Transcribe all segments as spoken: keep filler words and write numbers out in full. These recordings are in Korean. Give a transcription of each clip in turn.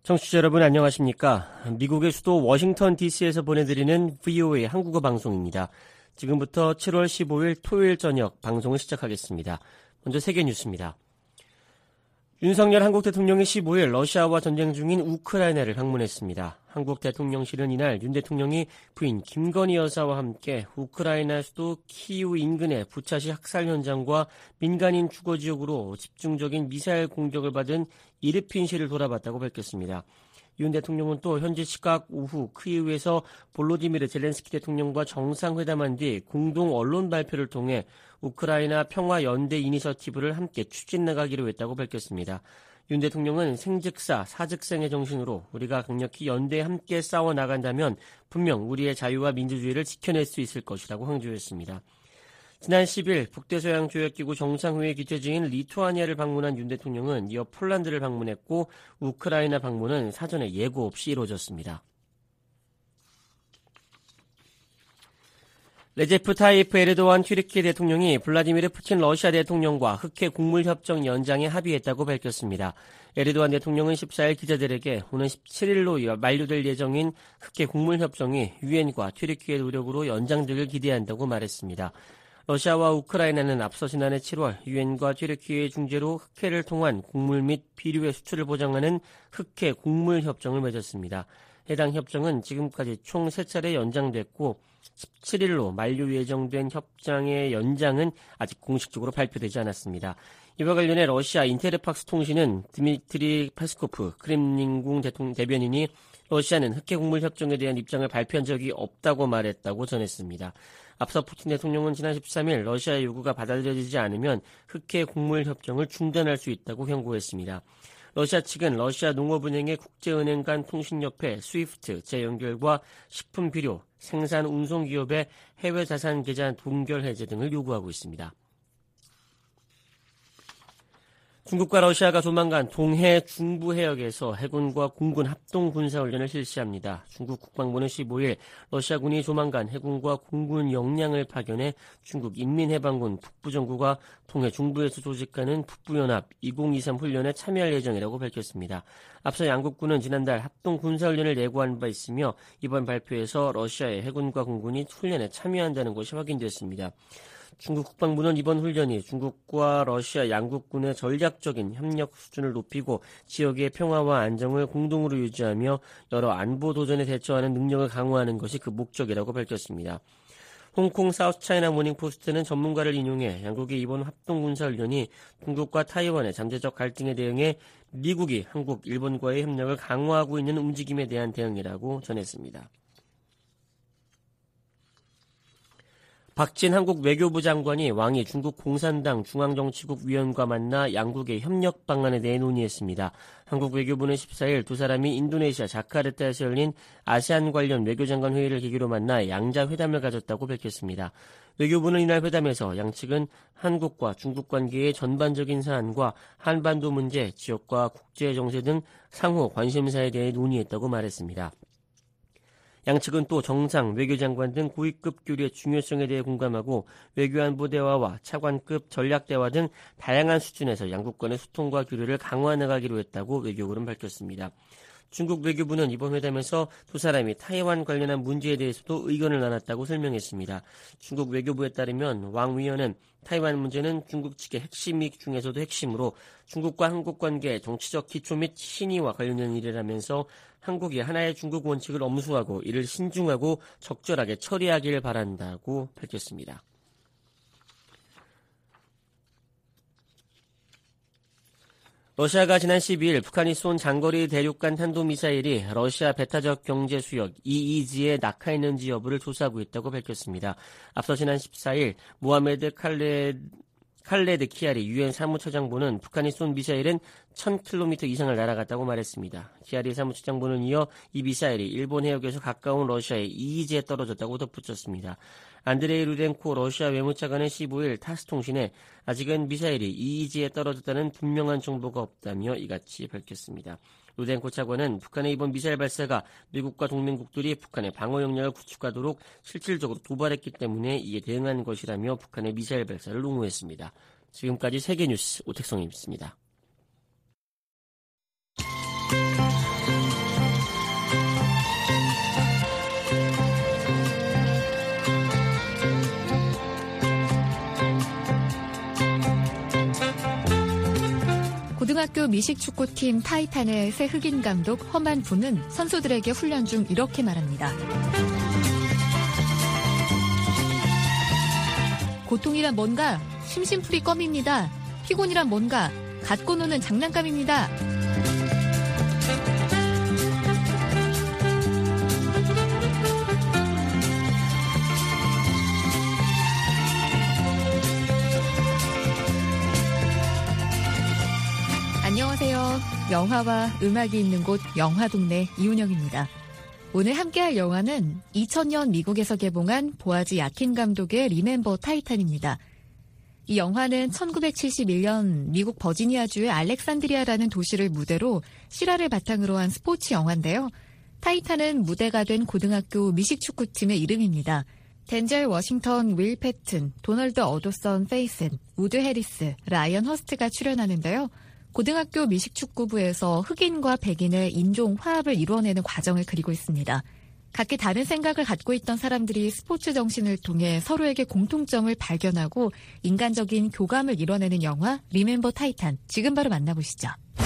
청취자 여러분 안녕하십니까? 미국의 수도 워싱턴 디씨에서 보내드리는 브이오에이 한국어 방송입니다. 지금부터 칠월 십오일 토요일 저녁 방송을 시작하겠습니다. 먼저 세계 뉴스입니다. 윤석열 한국 대통령이 십오일 러시아와 전쟁 중인 우크라이나를 방문했습니다. 한국 대통령실은 이날 윤 대통령이 부인 김건희 여사와 함께 우크라이나 수도 키이우 인근의 부차시 학살 현장과 민간인 주거 지역으로 집중적인 미사일 공격을 받은 이르핀시를 돌아봤다고 밝혔습니다. 윤 대통령은 또 현지 시각 오후 키이우에서 볼로디미르 젤렌스키 대통령과 정상회담한 뒤 공동 언론 발표를 통해 우크라이나 평화연대 이니셔티브를 함께 추진나가기로 했다고 밝혔습니다. 윤 대통령은 생즉사 사즉생의 정신으로 우리가 강력히 연대에 함께 싸워나간다면 분명 우리의 자유와 민주주의를 지켜낼 수 있을 것이라고 강조했습니다. 지난 십일 북대서양조약기구 정상회의 기초지인 리투아니아를 방문한 윤 대통령은 이어 폴란드를 방문했고 우크라이나 방문은 사전에 예고 없이 이루어졌습니다. 레제프 타이프 에르도안 튀르키예 대통령이 블라디미르 푸틴 러시아 대통령과 흑해 국물협정 연장에 합의했다고 밝혔습니다. 에르도안 대통령은 십사일 기자들에게 오는 십칠일로 만료될 예정인 흑해 국물협정이 유엔과 튀르키예 노력으로 연장되길 기대한다고 말했습니다. 러시아와 우크라이나는 앞서 지난해 칠월 유엔과 튀르키예의 중재로 흑해를 통한 곡물 및 비료의 수출을 보장하는 흑해 곡물협정을 맺었습니다. 해당 협정은 지금까지 총 세 차례 연장됐고 십칠일로 만료 예정된 협정의 연장은 아직 공식적으로 발표되지 않았습니다. 이와 관련해 러시아 인테르팍스 통신은 드미트리 페스코프 크렘린궁 대통령 대변인이 러시아는 흑해 곡물 협정에 대한 입장을 발표한 적이 없다고 말했다고 전했습니다. 앞서 푸틴 대통령은 지난 십삼일 러시아의 요구가 받아들여지지 않으면 흑해 곡물 협정을 중단할 수 있다고 경고했습니다. 러시아 측은 러시아 농업은행의 국제은행 간 통신협회 스위프트 재연결과 식품비료, 생산 운송기업의 해외 자산 계좌 동결 해제 등을 요구하고 있습니다. 중국과 러시아가 조만간 동해 중부 해역에서 해군과 공군 합동 군사훈련을 실시합니다. 중국 국방부는 십오일 러시아군이 조만간 해군과 공군 역량을 파견해 중국 인민해방군 북부정구가 동해 중부에서 조직하는 북부연합 이천이십삼 훈련에 참여할 예정이라고 밝혔습니다. 앞서 양국군은 지난달 합동 군사훈련을 예고한 바 있으며 이번 발표에서 러시아의 해군과 공군이 훈련에 참여한다는 것이 확인됐습니다. 중국 국방부는 이번 훈련이 중국과 러시아 양국군의 전략적인 협력 수준을 높이고 지역의 평화와 안정을 공동으로 유지하며 여러 안보 도전에 대처하는 능력을 강화하는 것이 그 목적이라고 밝혔습니다. 홍콩 사우스차이나 모닝포스트는 전문가를 인용해 양국의 이번 합동군사훈련이 중국과 타이완의 잠재적 갈등에 대응해 미국이 한국, 일본과의 협력을 강화하고 있는 움직임에 대한 대응이라고 전했습니다. 박진 한국 외교부 장관이 왕이 중국 공산당 중앙정치국 위원과 만나 양국의 협력 방안에 대해 논의했습니다. 한국 외교부는 십사일 두 사람이 인도네시아 자카르타에서 열린 아세안 관련 외교장관 회의를 계기로 만나 양자 회담을 가졌다고 밝혔습니다. 외교부는 이날 회담에서 양측은 한국과 중국 관계의 전반적인 사안과 한반도 문제, 지역과 국제 정세 등 상호 관심사에 대해 논의했다고 말했습니다. 양측은 또 정상, 외교장관 등 고위급 교류의 중요성에 대해 공감하고 외교안보 대화와 차관급 전략 대화 등 다양한 수준에서 양국 간의 소통과 교류를 강화해나가기로 했다고 외교부는 밝혔습니다. 중국 외교부는 이번 회담에서 두 사람이 타이완 관련한 문제에 대해서도 의견을 나눴다고 설명했습니다. 중국 외교부에 따르면 왕 위원은 타이완 문제는 중국 측의 핵심 이익 중에서도 핵심으로 중국과 한국 관계의 정치적 기초 및 신의와 관련된 일이라면서 한국이 하나의 중국 원칙을 엄수하고 이를 신중하고 적절하게 처리하길 바란다고 밝혔습니다. 러시아가 지난 십이일 북한이 쏜 장거리 대륙간 탄도미사일이 러시아 배타적 경제 수역 이이지에 낙하했는지 여부를 조사하고 있다고 밝혔습니다. 앞서 지난 십사일 모하메드 칼레, 칼레드 키아리 유엔 사무처장보는 북한이 쏜 미사일은 천 킬로미터 이상을 날아갔다고 말했습니다. 키아리 사무처장보는 이어 이 미사일이 일본 해역에서 가까운 러시아의 이이지에 떨어졌다고 덧붙였습니다. 안드레이 루덴코 러시아 외무차관은 십오일 타스통신에 아직은 미사일이 이이지에 떨어졌다는 분명한 정보가 없다며 이같이 밝혔습니다. 루덴코 차관은 북한의 이번 미사일 발사가 미국과 동맹국들이 북한의 방어 역량을 구축하도록 실질적으로 도발했기 때문에 이에 대응한 것이라며 북한의 미사일 발사를 옹호했습니다. 지금까지 세계뉴스 오택성이었습니다. 고등학교 미식축구팀 타이탄의 새 흑인 감독 허만 부는 선수들에게 훈련 중 이렇게 말합니다. 고통이란 뭔가 심심풀이 껌입니다. 피곤이란 뭔가 갖고 노는 장난감입니다. 안녕하세요. 영화와 음악이 있는 곳 영화동네 이훈영입니다. 오늘 함께할 영화는 이천 년 미국에서 개봉한 보아지 야킨 감독의 리멤버 타이탄입니다. 이 영화는 천구백칠십일 년 미국 버지니아주의 알렉산드리아라는 도시를 무대로 실화를 바탕으로 한 스포츠 영화인데요. 타이탄은 무대가 된 고등학교 미식축구팀의 이름입니다. 덴젤 워싱턴, 윌 패튼, 도널드 어도선 페이슨, 우드 해리스, 라이언 허스트가 출연하는데요. 고등학교 미식축구부에서 흑인과 백인의 인종 화합을 이루어내는 과정을 그리고 있습니다. 각기 다른 생각을 갖고 있던 사람들이 스포츠 정신을 통해 서로에게 공통점을 발견하고 인간적인 교감을 이뤄내는 영화 리멤버 타이탄. 지금 바로 만나보시죠.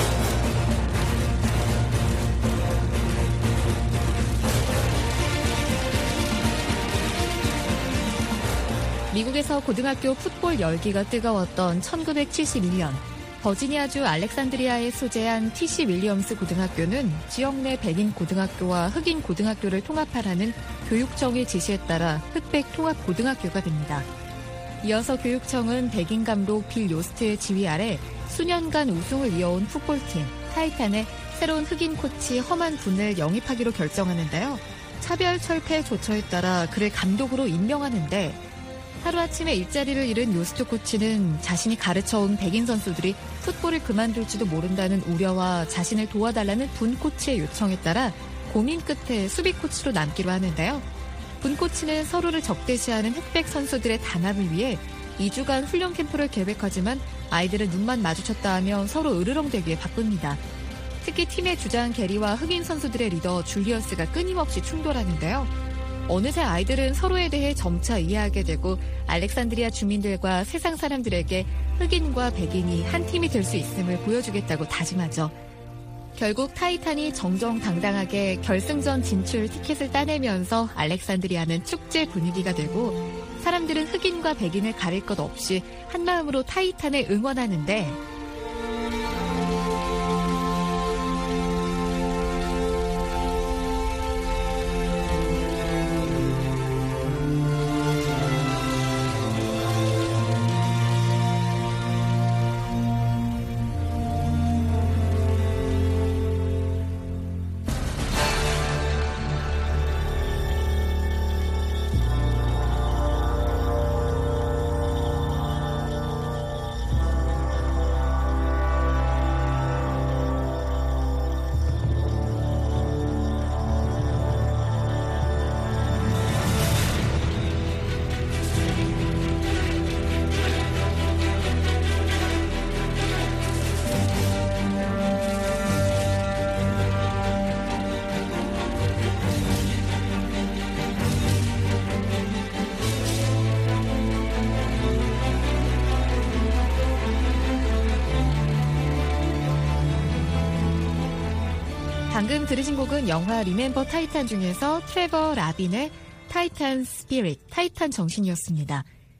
미국에서 고등학교 풋볼 열기가 뜨거웠던 천구백칠십일 년 버지니아주 알렉산드리아에 소재한 티씨 윌리엄스 고등학교는 지역 내 백인 고등학교와 흑인 고등학교를 통합하라는 교육청의 지시에 따라 흑백 통합 고등학교가 됩니다. 이어서 교육청은 백인 감독 빌 요스트의 지휘 아래 수년간 우승을 이어온 풋볼팀 타이탄의 새로운 흑인 코치 허만 분을 영입하기로 결정하는데요. 차별 철폐 조처에 따라 그를 감독으로 임명하는데 하루아침에 일자리를 잃은 요스트 코치는 자신이 가르쳐온 백인 선수들이 풋볼을 그만둘지도 모른다는 우려와 자신을 도와달라는 분 코치의 요청에 따라 고민 끝에 수비 코치로 남기로 하는데요. 분 코치는 서로를 적대시하는 흑백 선수들의 단합을 위해 이 주간 훈련 캠프를 계획하지만 아이들은 눈만 마주쳤다 하면 서로 으르렁대기에 바쁩니다. 특히 팀의 주장 게리와 흑인 선수들의 리더 줄리어스가 끊임없이 충돌하는데요. 어느새 아이들은 서로에 대해 점차 이해하게 되고 알렉산드리아 주민들과 세상 사람들에게 흑인과 백인이 한 팀이 될 수 있음을 보여주겠다고 다짐하죠. 결국 타이탄이 정정당당하게 결승전 진출 티켓을 따내면서 알렉산드리아는 축제 분위기가 되고 사람들은 흑인과 백인을 가릴 것 없이 한마음으로 타이탄을 응원하는데 방금 들으신 곡은 영화 리멤버 타이탄 중에서 트레버 라빈의 타이탄 스피릿, 타이탄 정신이었습니다.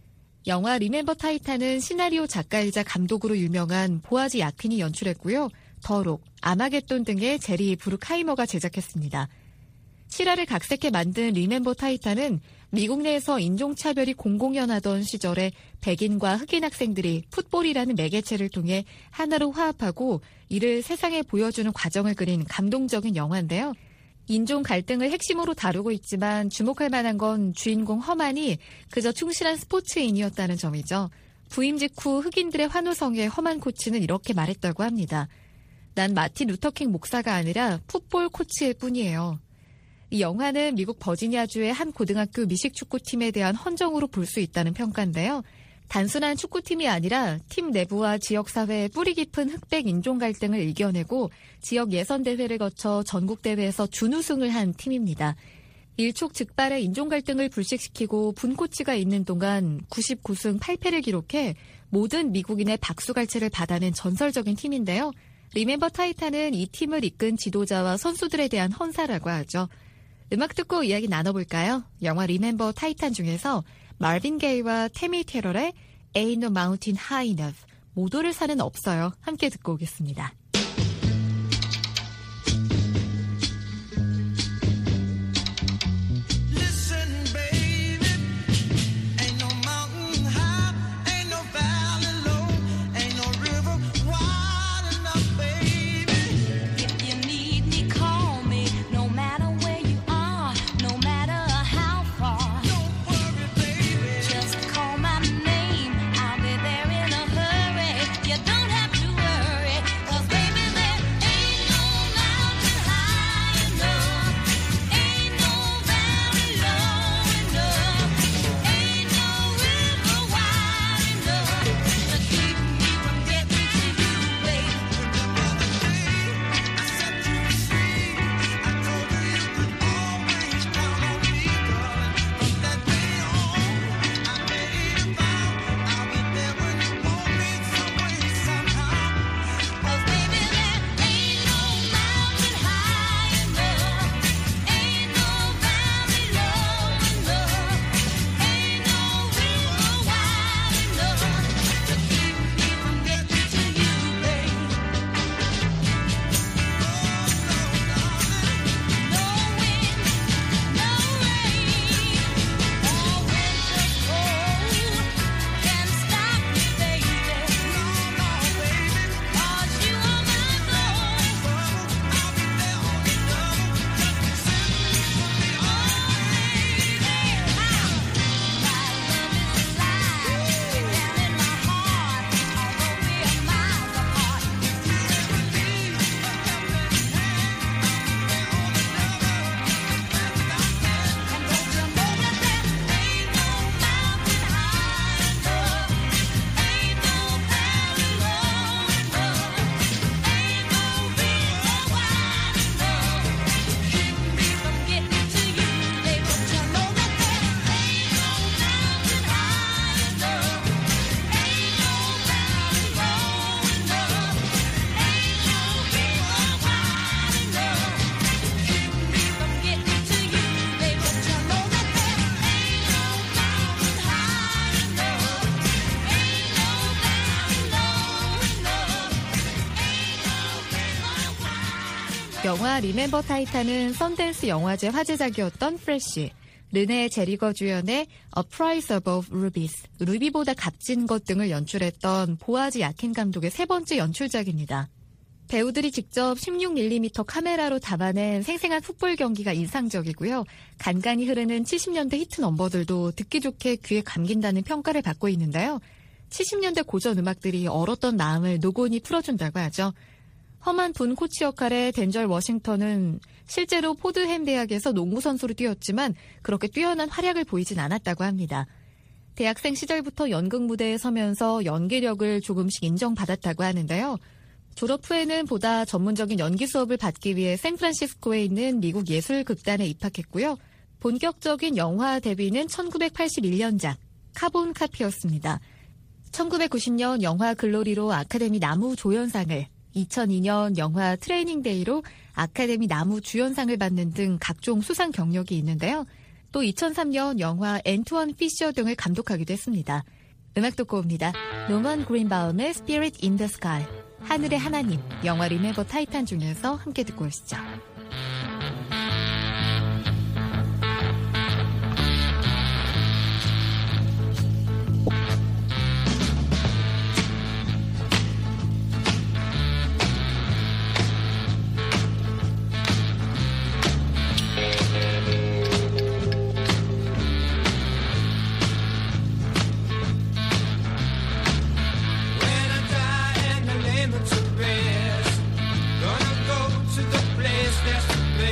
영화 리멤버 타이탄은 시나리오 작가이자 감독으로 유명한 보아지 야킨이 연출했고요. 더록, 아마겟돈 등의 제리 브룩하이머가 제작했습니다. 실화를 각색해 만든 리멤버 타이탄은 미국 내에서 인종차별이 공공연하던 시절에 백인과 흑인 학생들이 풋볼이라는 매개체를 통해 하나로 화합하고 이를 세상에 보여주는 과정을 그린 감동적인 영화인데요. 인종 갈등을 핵심으로 다루고 있지만 주목할 만한 건 주인공 허만이 그저 충실한 스포츠인이었다는 점이죠. 부임 직후 흑인들의 환호성에 허만 코치는 이렇게 말했다고 합니다. 난 마틴 루터킹 목사가 아니라 풋볼 코치일 뿐이에요. 이 영화는 미국 버지니아주의 한 고등학교 미식축구팀에 대한 헌정으로 볼 수 있다는 평가인데요. 단순한 축구팀이 아니라 팀 내부와 지역사회의 뿌리 깊은 흑백 인종 갈등을 이겨내고 지역 예선대회를 거쳐 전국대회에서 준우승을 한 팀입니다. 일촉즉발의 인종 갈등을 불식시키고 분코치가 있는 동안 구십구 승 팔 패를 기록해 모든 미국인의 박수갈채를 받아낸 전설적인 팀인데요. 리멤버 타이탄은 이 팀을 이끈 지도자와 선수들에 대한 헌사라고 하죠. 음악 듣고 이야기 나눠볼까요? 영화 리멤버 타이탄 중에서 마빈 게이와 태미 테럴의 Ain't No Mountain High Enough, 모도를 산은 없어요. 함께 듣고 오겠습니다. 영화 리멤버 타이탄은 썬댄스 영화제 화제작이었던 프레쉬, 르네 제리거 주연의 A Price Above Rubies, 루비보다 값진 것 등을 연출했던 보아즈 야킨 감독의 세 번째 연출작입니다. 배우들이 직접 십육 밀리미터 카메라로 담아낸 생생한 풋볼 경기가 인상적이고요. 간간히 흐르는 칠십 년대 히트 넘버들도 듣기 좋게 귀에 감긴다는 평가를 받고 있는데요. 칠십 년대 고전 음악들이 얼었던 마음을 노곤히 풀어준다고 하죠. 험한 분 코치 역할의 덴젤 워싱턴은 실제로 포드햄 대학에서 농구 선수로 뛰었지만 그렇게 뛰어난 활약을 보이진 않았다고 합니다. 대학생 시절부터 연극 무대에 서면서 연기력을 조금씩 인정받았다고 하는데요. 졸업 후에는 보다 전문적인 연기 수업을 받기 위해 샌프란시스코에 있는 미국 예술극단에 입학했고요. 본격적인 영화 데뷔는 천구백팔십일 년작 카본 카피였습니다. 천구백구십 년 영화 글로리로 아카데미 나무 조연상을, 이천이 년 영화 트레이닝 데이로 아카데미 나무 주연상을 받는 등 각종 수상 경력이 있는데요. 또 이천삼 년 영화 앤투원 피셔 등을 감독하기도 했습니다. 음악 듣고 옵니다. 노먼 그린바움의 Spirit in the Sky, 하늘의 하나님, 영화 리멤버 타이탄 중에서 함께 듣고 오시죠. Gonna go to the place that's the best.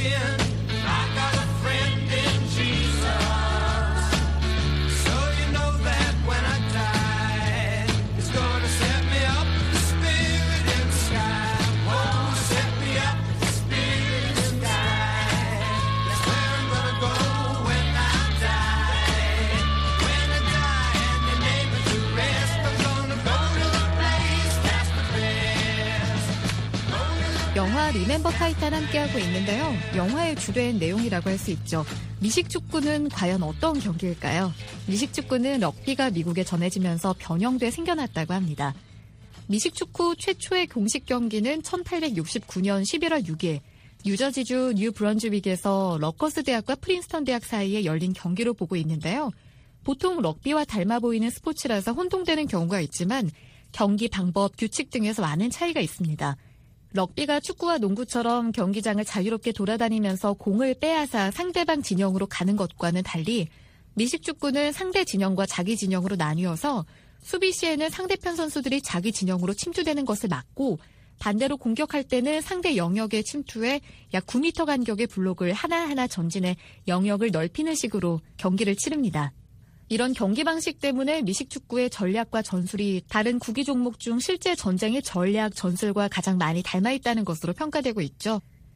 영화 리멤버 타이탄 함께하고 있는데요. 영화의 주된 내용이라고 할 수 있죠. 미식축구는 과연 어떤 경기일까요? 미식축구는 럭비가 미국에 전해지면서 변형돼 생겨났다고 합니다. 미식축구 최초의 공식 경기는 천팔백육십구 년 십일월 육일 뉴저지주 뉴브런즈윅에서 러커스 대학과 프린스턴 대학 사이에 열린 경기로 보고 있는데요. 보통 럭비와 닮아 보이는 스포츠라서 혼동되는 경우가 있지만 경기 방법, 규칙 등에서 많은 차이가 있습니다. 럭비가 축구와 농구처럼 경기장을 자유롭게 돌아다니면서 공을 빼앗아 상대방 진영으로 가는 것과는 달리 미식축구는 상대 진영과 자기 진영으로 나뉘어서 수비 시에는 상대편 선수들이 자기 진영으로 침투되는 것을 막고 반대로 공격할 때는 상대 영역에 침투해 약 구 미터 간격의 블록을 하나하나 전진해 영역을 넓히는 식으로 경기를 치릅니다. 이런 경기 방식 때문에 미식축구의 전략과 전술이 다른 구기 종목 중 실제 전쟁의 전략, 전술과 가장 많이 닮아있다는 것으로 평가되고 있죠.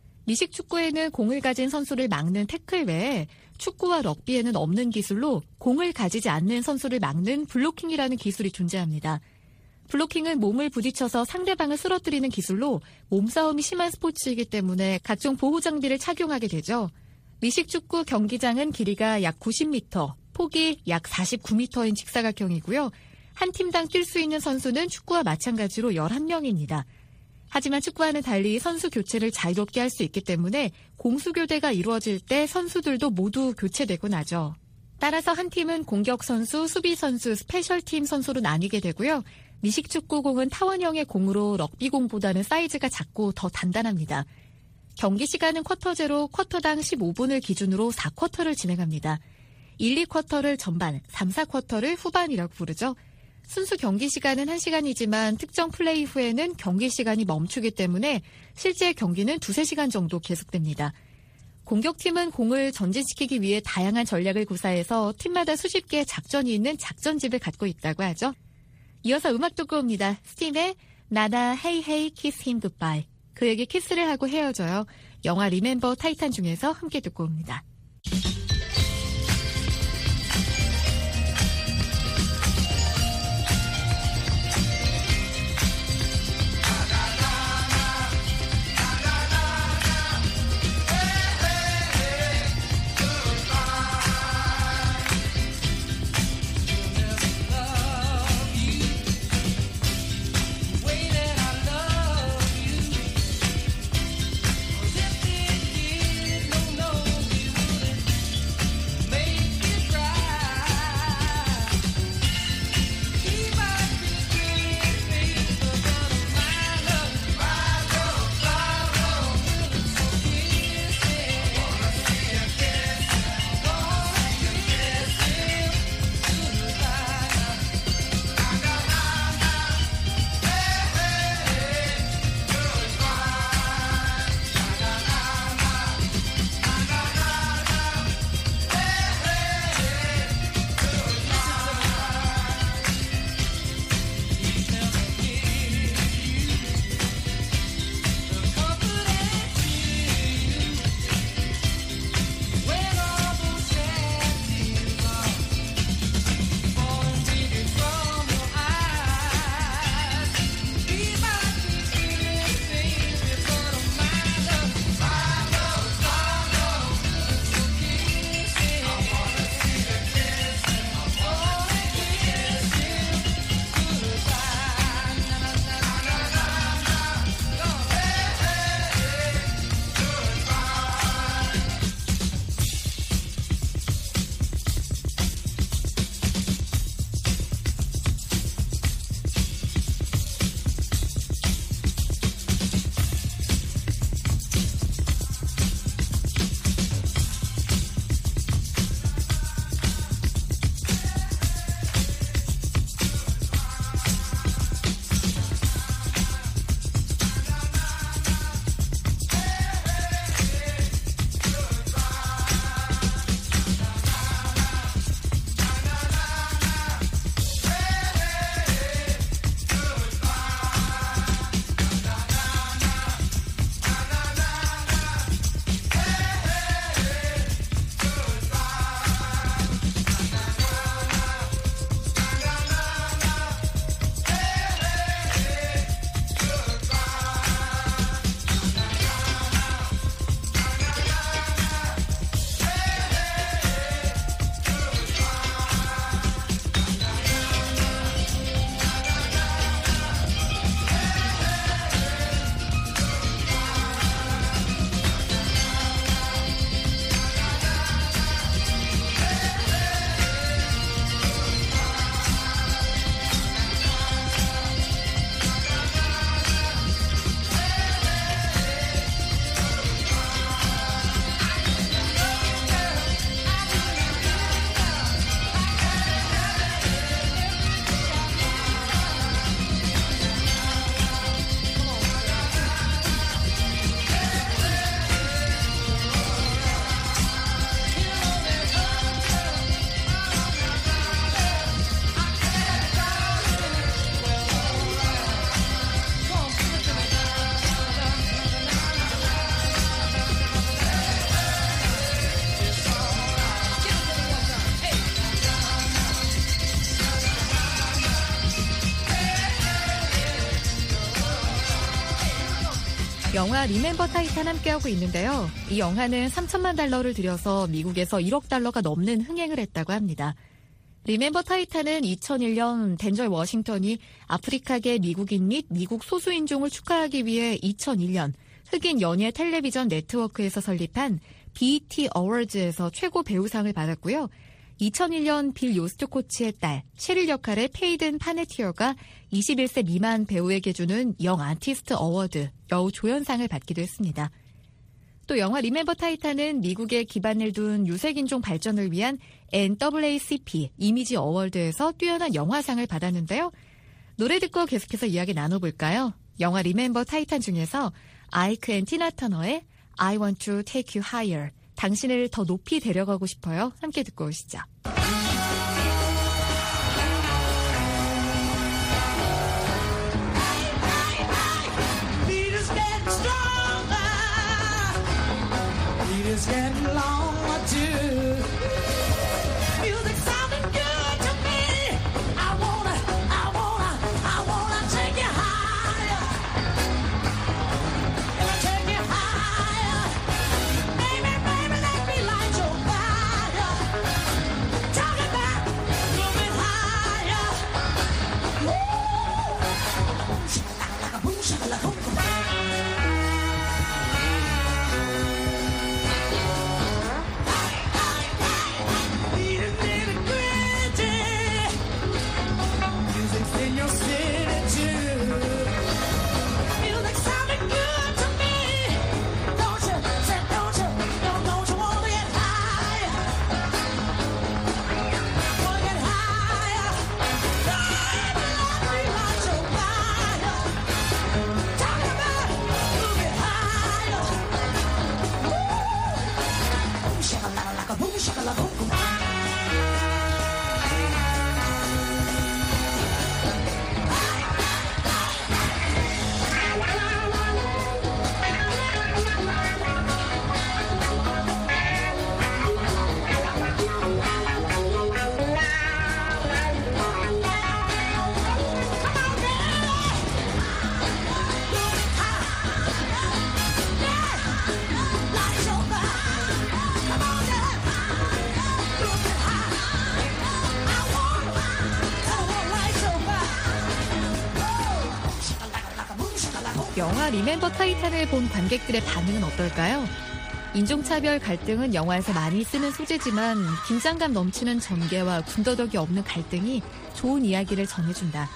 미식축구에는 공을 가진 선수를 막는 태클 외에 축구와 럭비에는 없는 기술로 공을 가지지 않는 선수를 막는 블로킹이라는 기술이 존재합니다. 블로킹은 몸을 부딪혀서 상대방을 쓰러뜨리는 기술로 몸싸움이 심한 스포츠이기 때문에 각종 보호 장비를 착용하게 되죠. 미식축구 경기장은 길이가 약 구십 미터, 폭이 약 사십구 미터인 직사각형이고요. 한 팀당 뛸 수 있는 선수는 축구와 마찬가지로 열한 명입니다. 하지만 축구와는 달리 선수 교체를 자유롭게 할 수 있기 때문에 공수교대가 이루어질 때 선수들도 모두 교체되고 나죠. 따라서 한 팀은 공격 선수, 수비 선수, 스페셜팀 선수로 나뉘게 되고요. 미식축구공은 타원형의 공으로 럭비공보다는 사이즈가 작고 더 단단합니다. 경기 시간은 쿼터제로 쿼터당 십오 분을 기준으로 사 쿼터를 진행합니다. 일, 이 쿼터를 전반, 삼, 사 쿼터를 후반이라고 부르죠. 순수 경기 시간은 한 시간이지만 특정 플레이 후에는 경기 시간이 멈추기 때문에 실제 경기는 두세 시간 정도 계속됩니다. 공격팀은 공을 전진시키기 위해 다양한 전략을 구사해서 팀마다 수십 개의 작전이 있는 작전집을 갖고 있다고 하죠. 이어서 음악 듣고 옵니다. 스팀의 나다 헤이 헤이 키스 힘 굿바이. 그에게 키스를 하고 헤어져요. 영화 리멤버 타이탄 중에서 함께 듣고 옵니다. 영화 리멤버 타이탄 함께하고 있는데요. 이 영화는 삼천만 달러를 들여서 미국에서 일억 달러가 넘는 흥행을 했다고 합니다. 리멤버 타이탄은 이천일 년 덴젤 워싱턴이 아프리카계 미국인 및 미국 소수인종을 축하하기 위해 이천일 년 흑인 연예 텔레비전 네트워크에서 설립한 비이티 어워즈에서 최고 배우상을 받았고요. 이천일 년 빌 요스트코치의 딸 셰릴 역할의 페이든 파네티어가 이십일 세 미만 배우에게 주는 영 아티스트 어워드 여우 조연상을 받기도 했습니다. 또 영화 리멤버 타이탄은 미국에 기반을 둔 유색인종 발전을 위한 엔 더블유 에이 씨 피 이미지 어워드에서 뛰어난 영화상을 받았는데요. 노래 듣고 계속해서 이야기 나눠볼까요? 영화 리멤버 타이탄 중에서 아이크 앤 티나 터너의 I want to take you higher. 당신을 더 높이 데려가고 싶어요. 함께 듣고 오시죠. 영화 리멤버 타이탄을 본 관객들의 반응은 어떨까요? 인종차별 갈등은 영화에서 많이 쓰는 소재지만 긴장감 넘치는 전개와 군더더기 없는 갈등이 좋은 이야기를 전해준다.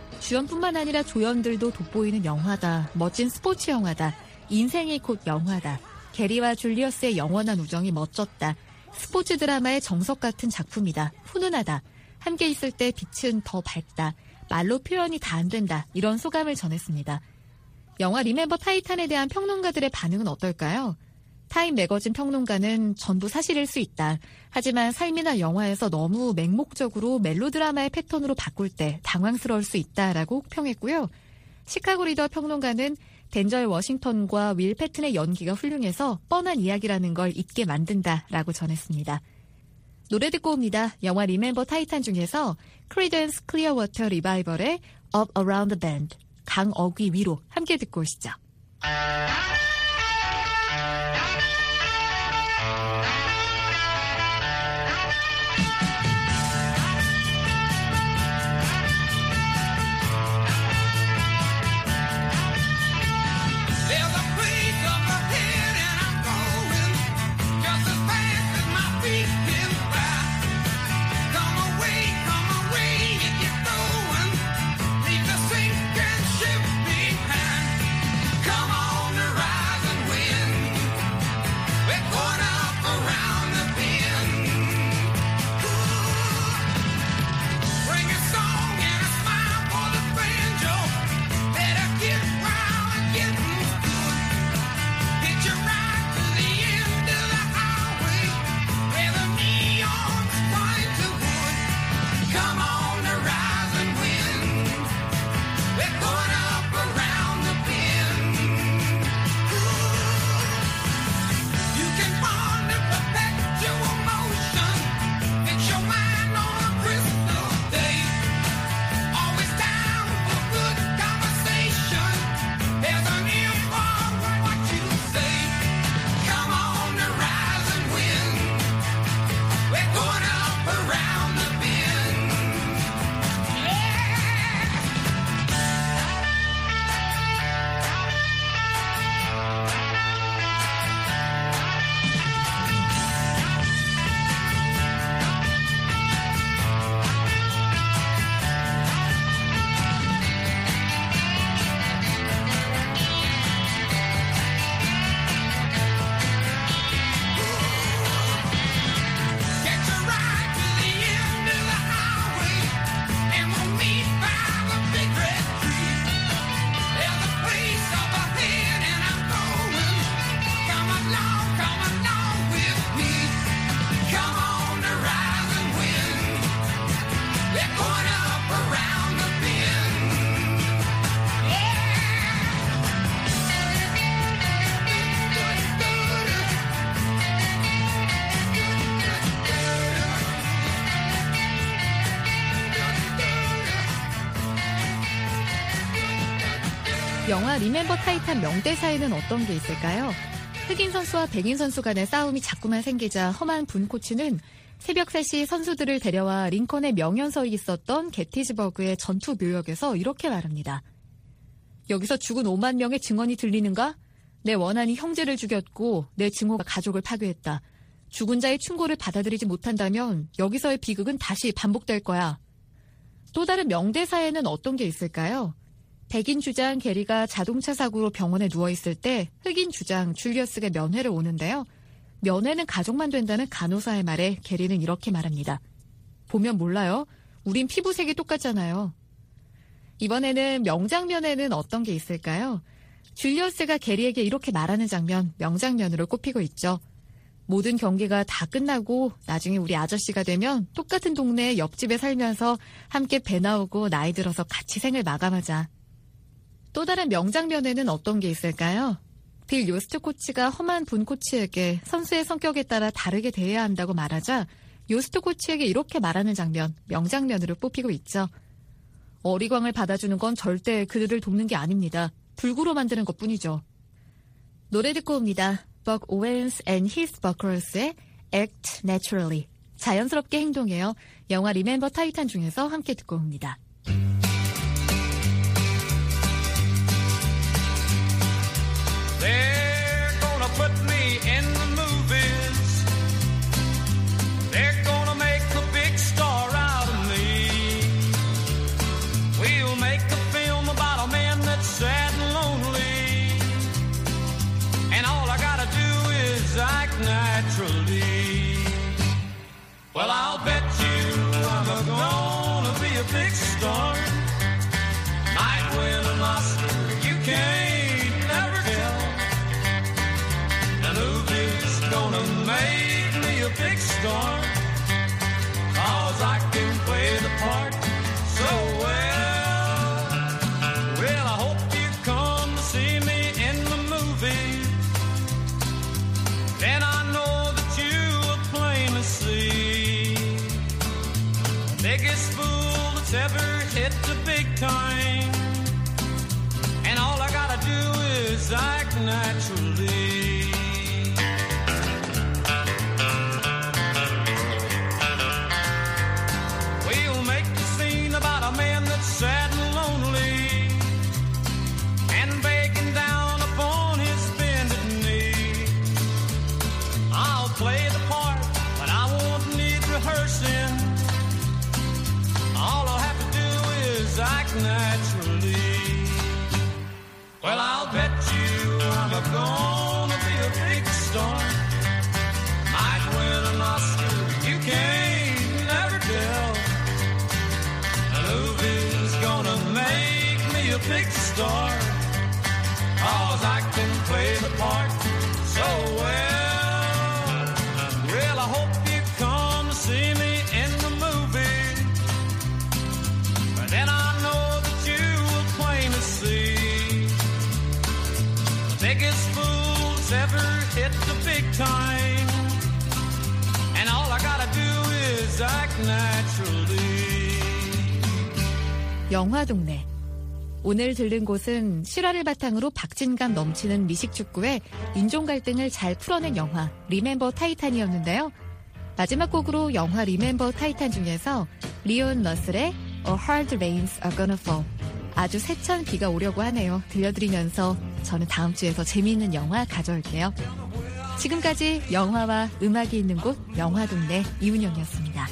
주연뿐만 아니라 조연들도 돋보이는 영화다. 멋진 스포츠 영화다. 인생이 곧 영화다. 게리와 줄리어스의 영원한 우정이 멋졌다. 스포츠 드라마의 정석 같은 작품이다. 훈훈하다. 함께 있을 때 빛은 더 밝다. 말로 표현이 다 안 된다. 이런 소감을 전했습니다. 영화 리멤버 타이탄에 대한 평론가들의 반응은 어떨까요? 타임 매거진 평론가는 전부 사실일 수 있다. 하지만 삶이나 영화에서 너무 맹목적으로 멜로드라마의 패턴으로 바꿀 때 당황스러울 수 있다라고 혹평했고요. 시카고 리더 평론가는 덴젤 워싱턴과 윌 패튼의 연기가 훌륭해서 뻔한 이야기라는 걸 잊게 만든다라고 전했습니다. 노래 듣고 옵니다. 영화 리멤버 타이탄 중에서 크리던스 클리어워터 리바이벌의 Up Around the Bend, 강어귀 위로 함께 듣고 오시죠. Come on the ride. 영화 리멤버 타이탄 명대사에는 어떤 게 있을까요? 흑인 선수와 백인 선수 간의 싸움이 자꾸만 생기자 험한 분 코치는 새벽 세 시 선수들을 데려와 링컨의 명연설이 있었던 게티즈버그의 전투 묘역에서 이렇게 말합니다. 여기서 죽은 오만 명의 증언이 들리는가? 내 원한이 형제를 죽였고 내 증오가 가족을 파괴했다. 죽은 자의 충고를 받아들이지 못한다면 여기서의 비극은 다시 반복될 거야. 또 다른 명대사에는 어떤 게 있을까요? 백인 주장 게리가 자동차 사고로 병원에 누워있을 때 흑인 주장 줄리어스가 면회를 오는데요. 면회는 가족만 된다는 간호사의 말에 게리는 이렇게 말합니다. 보면 몰라요? 우린 피부색이 똑같잖아요. 이번에는 명장면에는 어떤 게 있을까요? 줄리어스가 게리에게 이렇게 말하는 장면, 명장면으로 꼽히고 있죠. 모든 경기가 다 끝나고 나중에 우리 아저씨가 되면 똑같은 동네 옆집에 살면서 함께 배 나오고 나이 들어서 같이 생을 마감하자. 또 다른 명장면에는 어떤 게 있을까요? 빌 요스트 코치가 험한 분 코치에게 선수의 성격에 따라 다르게 대해야 한다고 말하자 요스트 코치에게 이렇게 말하는 장면, 명장면으로 뽑히고 있죠. 어리광을 받아주는 건 절대 그들을 돕는 게 아닙니다. 불구로 만드는 것뿐이죠. 노래 듣고 옵니다. Buck Owens and His Buckers의 Act Naturally. 자연스럽게 행동해요. 영화 리멤버 타이탄 중에서 함께 듣고 옵니다. They're gonna put me in the movies. They're gonna make a big star out of me. We'll make a film about a man that's sad and lonely. And all I gotta do is act naturally. Well, I'll bet you I'm gonna be a big star. Might win an Oscar, you can't never tell. The movie's gonna make me a big star, 'cause I can play the part so well. Well, I hope you come to see me in the movie. Then I know that you will plainly see the biggest fool that's ever hit the big time. And all I gotta do is act naturally. We'll make the scene about a man that's sad and lonely and begging down upon his bended knee. I'll play the part, but I won't need rehearsing. All I'll have to do is act naturally. Well, I'll bet you I'm gonna be a big star. Might win an Oscar, you can't never tell. The movie's gonna make me a big star, 'cause I can play the part so well. Well, I hope you come to see me in the movie. But then I know that you will plainly see the biggest fool that's ever hit the big time. And all I gotta do is act naturally. 영화동네. 오늘 들른 곳은 실화를 바탕으로 박진감 넘치는 미식축구에 인종 갈등을 잘 풀어낸 영화 리멤버 타이탄이었는데요. 마지막 곡으로 영화 리멤버 타이탄 중에서 리온 러셀의 A Hard Rains Are Gonna Fall, 아주 세찬 비가 오려고 하네요. 들려드리면서 저는 다음 주에 더 재미있는 영화 가져올게요. 지금까지 영화와 음악이 있는 곳 영화동네 이은영이었습니다.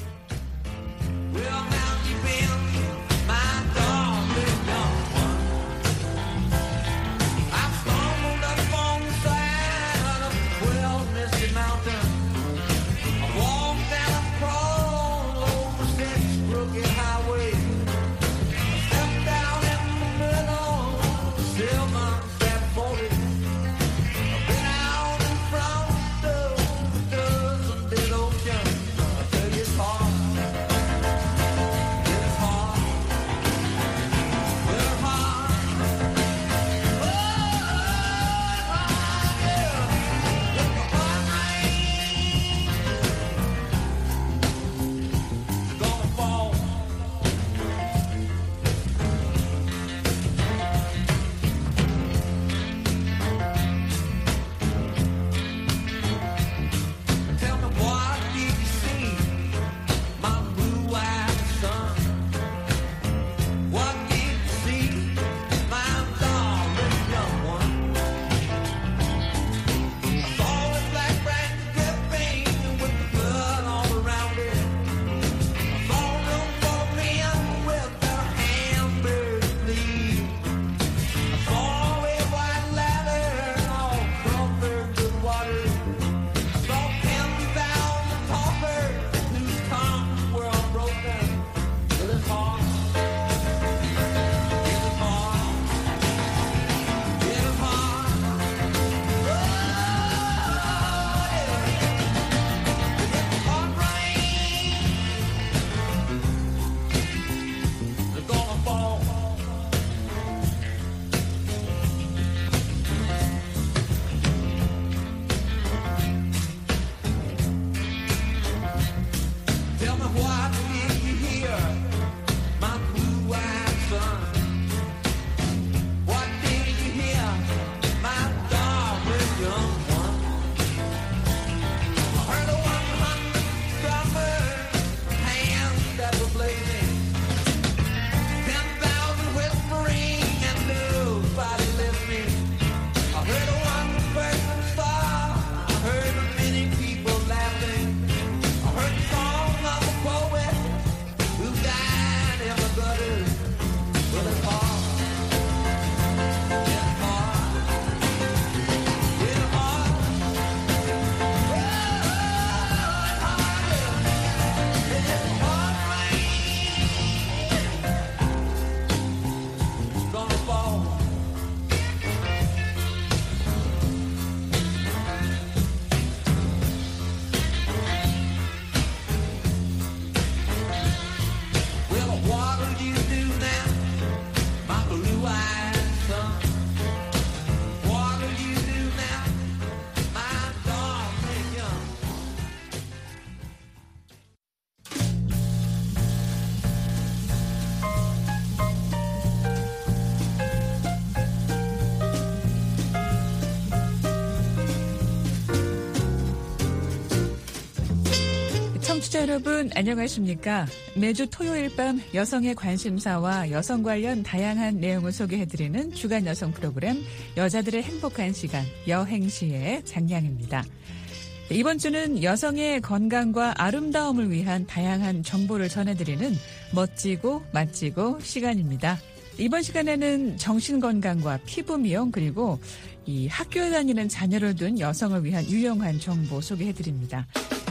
청취자 여러분 안녕하십니까? 매주 토요일 밤 여성의 관심사와 여성 관련 다양한 내용을 소개해드리는 주간 여성 프로그램 여자들의 행복한 시간 여행시의 장량입니다. 이번 주는 여성의 건강과 아름다움을 위한 다양한 정보를 전해드리는 멋지고 맛지고 시간입니다. 이번 시간에는 정신건강과 피부미용 그리고 이 학교에 다니는 자녀를 둔 여성을 위한 유용한 정보 소개해드립니다.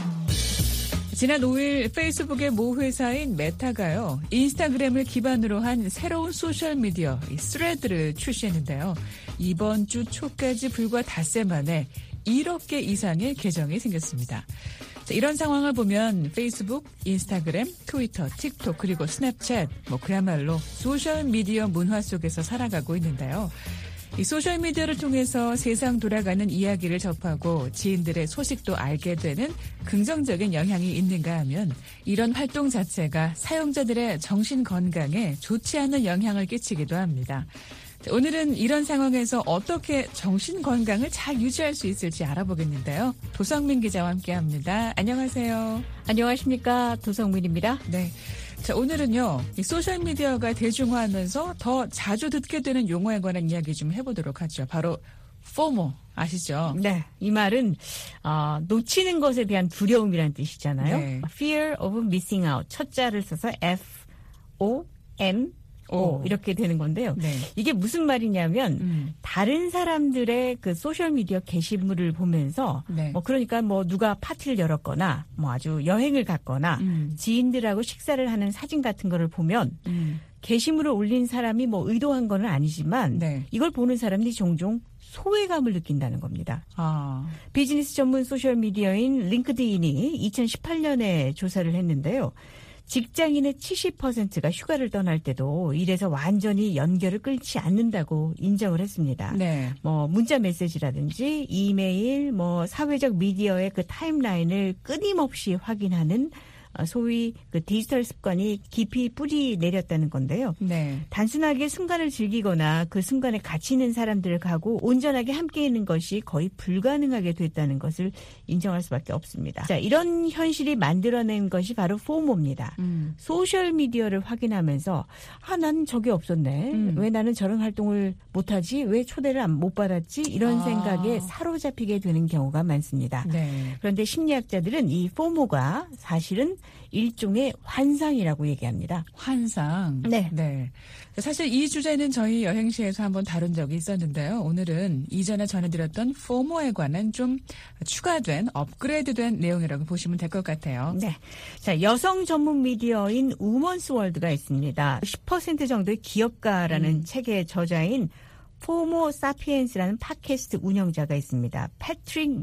지난 오일 페이스북의 모 회사인 메타가요. 인스타그램을 기반으로 한 새로운 소셜미디어 스레드를 출시했는데요. 이번 주 초까지 불과 닷새 만에 일억 개 이상의 계정이 생겼습니다. 자, 이런 상황을 보면 페이스북, 인스타그램, 트위터, 틱톡 그리고 스냅챗 뭐 그야말로 소셜미디어 문화 속에서 살아가고 있는데요. 이 소셜미디어를 통해서 세상 돌아가는 이야기를 접하고 지인들의 소식도 알게 되는 긍정적인 영향이 있는가 하면 이런 활동 자체가 사용자들의 정신건강에 좋지 않은 영향을 끼치기도 합니다. 오늘은 이런 상황에서 어떻게 정신건강을 잘 유지할 수 있을지 알아보겠는데요. 도성민 기자와 함께합니다. 안녕하세요. 안녕하십니까. 도성민입니다. 네. 자, 오늘은요, 이 소셜미디어가 대중화하면서 더 자주 듣게 되는 용어에 관한 이야기 좀 해보도록 하죠. 바로 포모 아시죠? 네, 이 말은 어, 놓치는 것에 대한 두려움이라는 뜻이잖아요. 네. Fear of missing out. 첫 자를 써서 F O M 오, 이렇게 되는 건데요. 네. 이게 무슨 말이냐면 음. 다른 사람들의 그 소셜 미디어 게시물을 보면서 네. 뭐 그러니까 뭐 누가 파티를 열었거나 뭐 아주 여행을 갔거나 음. 지인들하고 식사를 하는 사진 같은 거를 보면 음. 게시물을 올린 사람이 뭐 의도한 건 아니지만 네. 이걸 보는 사람들이 종종 소외감을 느낀다는 겁니다. 아. 비즈니스 전문 소셜 미디어인 링크드인이 이천십팔 년에 조사를 했는데요. 직장인의 칠십 퍼센트가 휴가를 떠날 때도 이래서 완전히 연결을 끊지 않는다고 인정을 했습니다. 네. 뭐 문자 메시지라든지 이메일, 뭐 사회적 미디어의 그 타임라인을 끊임없이 확인하는 소위 그 디지털 습관이 깊이 뿌리 내렸다는 건데요. 네. 단순하게 순간을 즐기거나 그 순간에 같이 있는 사람들하고 온전하게 함께 있는 것이 거의 불가능하게 됐다는 것을 인정할 수밖에 없습니다. 자, 이런 현실이 만들어낸 것이 바로 포모입니다. 음. 소셜미디어를 확인하면서 아, 난 저게 없었네. 음. 왜 나는 저런 활동을 못하지? 왜 초대를 못 받았지? 이런 아. 생각에 사로잡히게 되는 경우가 많습니다. 네. 그런데 심리학자들은 이 포모가 사실은 일종의 환상이라고 얘기합니다. 환상. 네. 네. 사실 이 주제는 저희 여행시에서 한번 다룬 적이 있었는데요. 오늘은 이전에 전해드렸던 포모에 관한 좀 추가된 업그레이드된 내용이라고 보시면 될 것 같아요. 네. 자, 여성 전문 미디어인 우먼스 월드가 있습니다. 십 퍼센트 정도의 기업가라는 음. 책의 저자인 포모 사피엔스라는 팟캐스트 운영자가 있습니다. 패트릭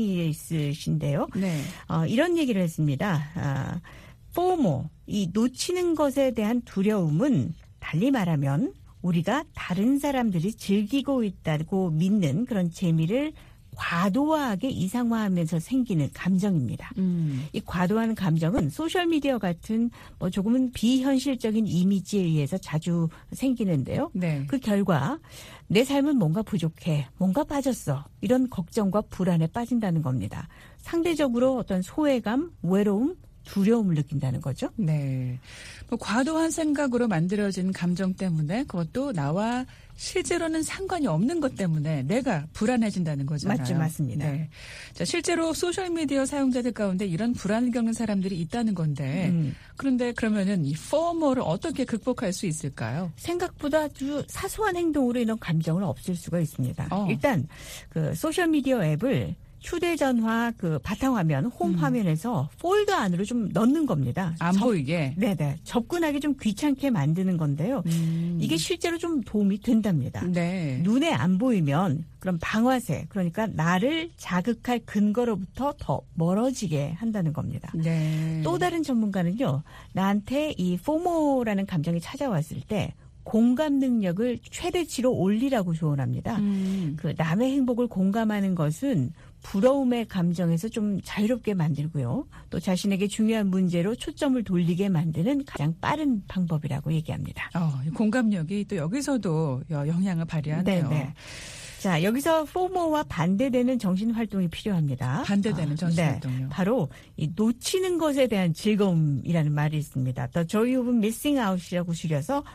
맥기니스신데요. 네. 어, 이런 얘기를 했습니다. 아, 포모, 이 놓치는 것에 대한 두려움은 달리 말하면 우리가 다른 사람들이 즐기고 있다고 믿는 그런 재미를 과도하게 이상화하면서 생기는 감정입니다. 음. 이 과도한 감정은 소셜미디어 같은 뭐 조금은 비현실적인 이미지에 의해서 자주 생기는데요. 네. 그 결과 내 삶은 뭔가 부족해, 뭔가 빠졌어. 이런 걱정과 불안에 빠진다는 겁니다. 상대적으로 어떤 소외감, 외로움, 두려움을 느낀다는 거죠. 네. 뭐 과도한 생각으로 만들어진 감정 때문에 그것도 나와 실제로는 상관이 없는 것 때문에 내가 불안해진다는 거잖아요. 맞죠, 맞습니다. 네. 자, 실제로 소셜미디어 사용자들 가운데 이런 불안을 겪는 사람들이 있다는 건데 음. 그런데 그러면은 이 포모를 어떻게 극복할 수 있을까요? 생각보다 아주 사소한 행동으로 이런 감정을 없앨 수가 있습니다. 어. 일단 그 소셜미디어 앱을 휴대전화 그 바탕화면 홈 음. 화면에서 폴더 안으로 좀 넣는 겁니다. 안 접- 보이게. 네네. 접근하기 좀 귀찮게 만드는 건데요. 음. 이게 실제로 좀 도움이 된답니다. 네. 눈에 안 보이면 그럼 방아쇠, 그러니까 나를 자극할 근거로부터 더 멀어지게 한다는 겁니다. 네. 또 다른 전문가는요, 나한테 이 포모라는 감정이 찾아왔을 때 공감 능력을 최대치로 올리라고 조언합니다. 음. 그 남의 행복을 공감하는 것은 부러움의 감정에서 좀 자유롭게 만들고요. 또 자신에게 중요한 문제로 초점을 돌리게 만드는 가장 빠른 방법이라고 얘기합니다. 어, 이 공감력이 또 여기서도 여- 영향을 발휘하네요. 네네. 자, 여기서 포모와 반대되는 정신활동이 필요합니다. 반대되는 정신활동이요. 네, 바로 이 놓치는 것에 대한 즐거움이라는 말이 있습니다. The Joy of Missing Out이라고 줄여서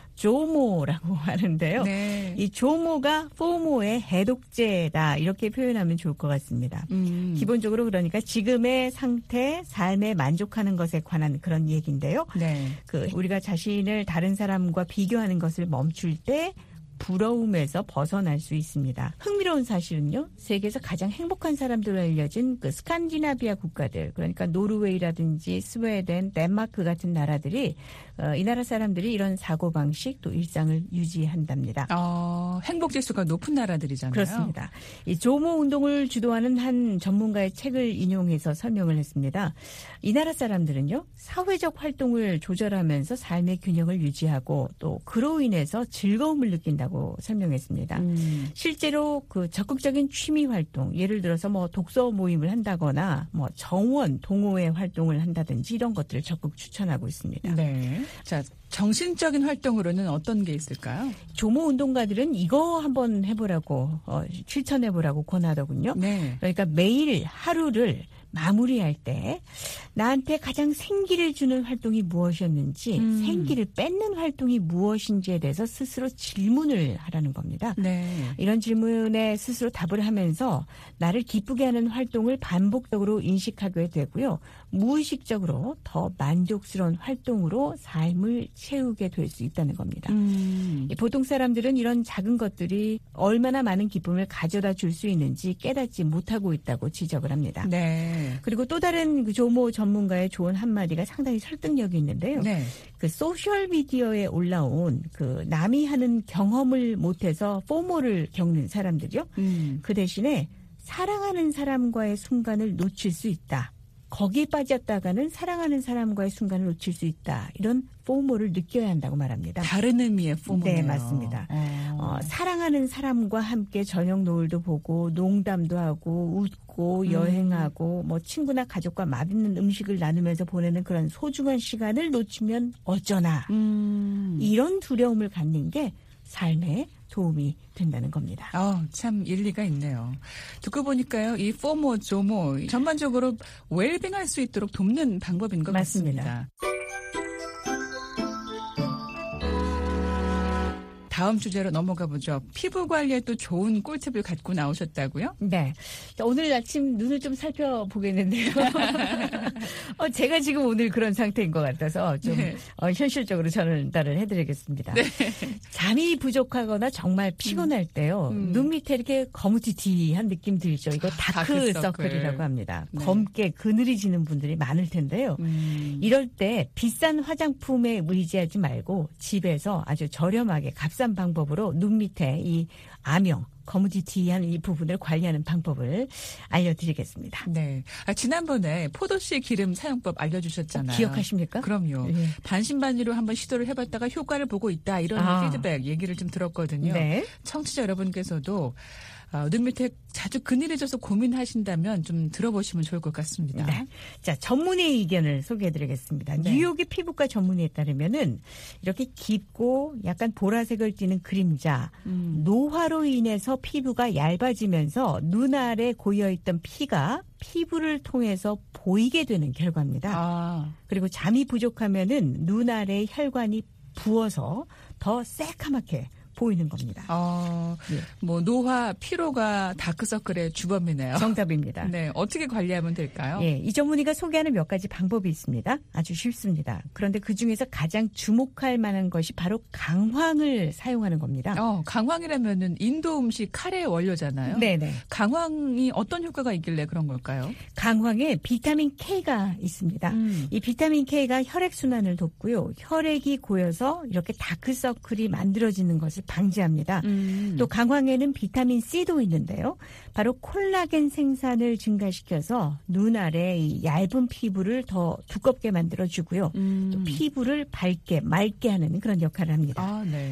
조모라고 하는데요. 네. 이 조모가 포모의 해독제다 이렇게 표현하면 좋을 것 같습니다. 음. 기본적으로 그러니까 지금의 상태, 삶에 만족하는 것에 관한 그런 얘기인데요. 네. 그 우리가 자신을 다른 사람과 비교하는 것을 멈출 때 부러움에서 벗어날 수 있습니다. 흥미로운 사실은요. 세계에서 가장 행복한 사람들로 알려진 그 스칸디나비아 국가들, 그러니까 노르웨이라든지 스웨덴, 덴마크 같은 나라들이 어, 이 나라 사람들이 이런 사고방식 또 일상을 유지한답니다. 어, 행복지수가 높은 나라들이잖아요. 그렇습니다. 이 조모 운동을 주도하는 한 전문가의 책을 인용해서 설명을 했습니다. 이 나라 사람들은요. 사회적 활동을 조절하면서 삶의 균형을 유지하고 또 그로 인해서 즐거움을 느낀다고 설명했습니다. 음. 실제로 그 적극적인 취미 활동, 예를 들어서 뭐 독서 모임을 한다거나 뭐 정원, 동호회 활동을 한다든지 이런 것들을 적극 추천하고 있습니다. 네. 자, 정신적인 활동으로는 어떤 게 있을까요? 조모 운동가들은 이거 한번 해보라고 어, 실천해보라고 권하더군요. 네. 그러니까 매일 하루를 마무리할 때 나한테 가장 생기를 주는 활동이 무엇이었는지 음. 생기를 뺏는 활동이 무엇인지에 대해서 스스로 질문을 하라는 겁니다. 네. 이런 질문에 스스로 답을 하면서 나를 기쁘게 하는 활동을 반복적으로 인식하게 되고요. 무의식적으로 더 만족스러운 활동으로 삶을 채우게 될 수 있다는 겁니다. 음. 보통 사람들은 이런 작은 것들이 얼마나 많은 기쁨을 가져다 줄 수 있는지 깨닫지 못하고 있다고 지적을 합니다. 네. 그리고 또 다른 그 조모 전문가의 조언 한마디가 상당히 설득력이 있는데요. 네. 그 소셜미디어에 올라온 그 남이 하는 경험을 못해서 포모를 겪는 사람들이요. 음. 그 대신에 사랑하는 사람과의 순간을 놓칠 수 있다. 거기에 빠졌다가는 사랑하는 사람과의 순간을 놓칠 수 있다. 이런 포모를 느껴야 한다고 말합니다. 다른 의미의 포모네요. 네, 맞습니다. 어. 어, 사랑하는 사람과 함께 저녁 노을도 보고 농담도 하고 웃고 음. 여행하고 뭐 친구나 가족과 맛있는 음식을 나누면서 보내는 그런 소중한 시간을 놓치면 어쩌나. 음. 이런 두려움을 갖는 게 삶에 도움이 된다는 겁니다. 어, 참 일리가 있네요. 듣고 보니까요. 이 포모, 조모 전반적으로 웰빙할 수 있도록 돕는 방법인 것 맞습니다. 같습니다. 다음 주제로 넘어가 보죠. 피부 관리에 또 좋은 꿀팁을 갖고 나오셨다고요? 네. 오늘 아침 눈을 좀 살펴보겠는데요. 어, 제가 지금 오늘 그런 상태인 것 같아서 좀 네. 어, 현실적으로 전달을 해드리겠습니다. 네. 잠이 부족하거나 정말 피곤할 때요. 음. 눈 밑에 이렇게 거무튀튀한 느낌 들죠. 이거 다크서클. 다크서클이라고 합니다. 네. 검게 그늘이 지는 분들이 많을 텐데요. 음. 이럴 때 비싼 화장품에 의지하지 말고 집에서 아주 저렴하게 값싼 방법으로 눈 밑에 이 아명, 거무튀튀한 이 부분을 관리하는 방법을 알려드리겠습니다. 네. 아, 지난번에 포도씨 기름 사용법 알려주셨잖아요. 기억하십니까? 그럼요. 네. 반신반의로 한번 시도를 해봤다가 효과를 보고 있다. 이런 아. 피드백 얘기를 좀 들었거든요. 네. 청취자 여러분께서도 어, 눈 밑에 자주 그늘이 져서 고민하신다면 좀 들어보시면 좋을 것 같습니다. 네. 자, 전문의 의견을 소개해드리겠습니다. 네. 뉴욕의 피부과 전문의에 따르면은 이렇게 깊고 약간 보라색을 띠는 그림자, 음. 노화로 인해서 피부가 얇아지면서 눈 아래 고여있던 피가 피부를 통해서 보이게 되는 결과입니다. 아. 그리고 잠이 부족하면은 눈 아래 혈관이 부어서 더 새카맣게 보이는 겁니다. 어, 예. 뭐 노화, 피로가 다크서클의 주범이네요. 정답입니다. 네, 어떻게 관리하면 될까요? 예, 이 전문의가 소개하는 몇 가지 방법이 있습니다. 아주 쉽습니다. 그런데 그중에서 가장 주목할 만한 것이 바로 강황을 사용하는 겁니다. 어, 강황이라면은 인도 음식 카레의 원료잖아요. 네네. 강황이 어떤 효과가 있길래 그런 걸까요? 강황에 비타민 K가 있습니다. 음. 이 비타민 K가 혈액순환을 돕고요. 혈액이 고여서 이렇게 다크서클이 만들어지는 것을 방지합니다. 음. 또 강황에는 비타민 C도 있는데요. 바로 콜라겐 생산을 증가시켜서 눈 아래 이 얇은 피부를 더 두껍게 만들어주고요. 음. 또 피부를 밝게 맑게 하는 그런 역할을 합니다. 아, 네.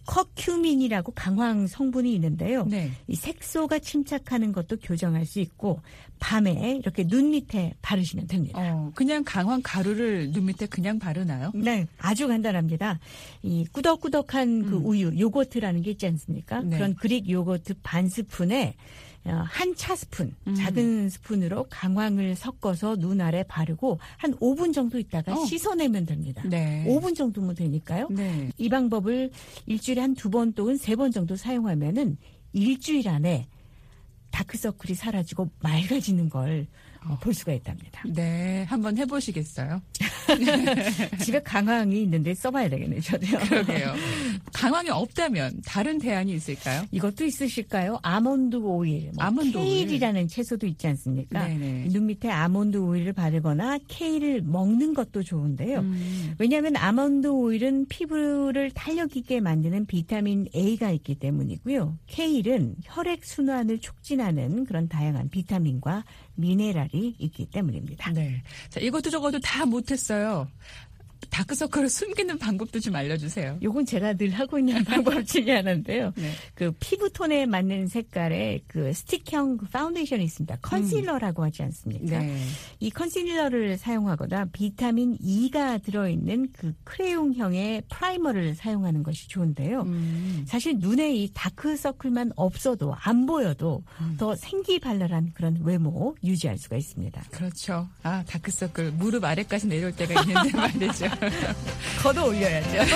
커큐민이라고 강황 성분이 있는데요. 네. 이 색소가 침착하는 것도 교정할 수 있고 밤에 이렇게 눈 밑에 바르시면 됩니다. 어, 그냥 강황 가루를 눈 밑에 그냥 바르나요? 네, 아주 간단합니다. 이 꾸덕꾸덕한 그 음. 우유, 요거트라는 게 있지 않습니까? 네. 그런 그릭 요거트 반 스푼에 한 차 스푼, 음. 작은 스푼으로 강황을 섞어서 눈 아래 바르고 한 오 분 정도 있다가 어. 씻어내면 됩니다. 네. 오 분 정도면 되니까요. 네. 이 방법을 일주일에 한 두 번 또는 세 번 정도 사용하면은 일주일 안에 다크서클이 사라지고 맑아지는 걸 볼 수가 있답니다. 네, 한번 해보시겠어요? 집에 강황이 있는데 써봐야 되겠네요, 저도요. 그러게요. 강황이 없다면 다른 대안이 있을까요? 이것도 있으실까요? 아몬드 오일, 뭐 아몬드 케일이라는 채소도 있지 않습니까? 네네. 눈 밑에 아몬드 오일을 바르거나 케일을 먹는 것도 좋은데요. 음. 왜냐하면 아몬드 오일은 피부를 탄력 있게 만드는 비타민 A가 있기 때문이고요. 케일은 혈액 순환을 촉진하는 그런 다양한 비타민과 미네랄이 있기 때문입니다. 네. 자, 이것도 저것도 다 못했어요. 다크서클을 숨기는 방법도 좀 알려주세요. 요건 제가 늘 하고 있는 방법 중에 하나인데요. 네. 그 피부톤에 맞는 색깔의 그 스틱형 파운데이션이 있습니다. 컨실러라고 하지 않습니까? 네. 이 컨실러를 사용하거나 비타민 E가 들어있는 그 크레용형의 프라이머를 사용하는 것이 좋은데요. 음. 사실 눈에 이 다크서클만 없어도 안 보여도 음. 더 생기발랄한 그런 외모 유지할 수가 있습니다. 그렇죠. 아, 다크서클 무릎 아래까지 내려올 때가 있는데 말이죠. 걷어 올려야죠.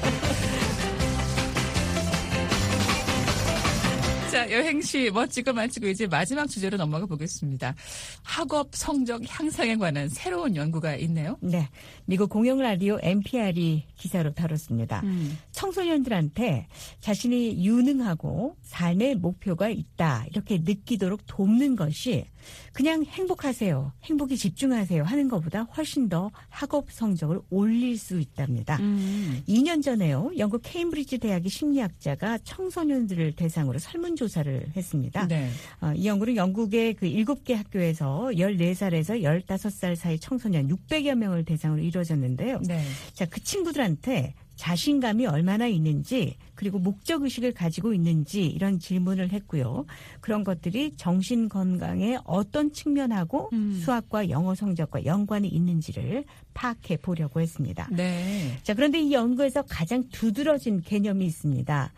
자, 여행시 멋지고 마치고 이제 마지막 주제로 넘어가 보겠습니다. 학업 성적 향상에 관한 새로운 연구가 있네요. 네, 미국 공영라디오 엔피알이 기사로 다뤘습니다. 음. 청소년들한테 자신이 유능하고 삶의 목표가 있다 이렇게 느끼도록 돕는 것이 그냥 행복하세요, 행복에 집중하세요 하는 것보다 훨씬 더 학업 성적을 올릴 수 있답니다. 음. 이 년 전에요, 영국 케임브리지 대학의 심리학자가 청소년들을 대상으로 설문조사를 했습니다. 네. 어, 이 연구는 영국의 그 일곱 개 학교에서 열네 살에서 열다섯 살 사이 청소년 육백여 명을 대상으로 이루어졌는데요. 네. 자, 그 친구들한테 자신감이 얼마나 있는지 그리고 목적의식을 가지고 있는지 이런 질문을 했고요. 그런 것들이 정신 건강에 어떤 측면하고 음. 수학과 영어 성적과 연관이 있는지를 파악해 보려고 했습니다. 네. 자, 그런데 이 연구에서 가장 두드러진 개념이 있습니다.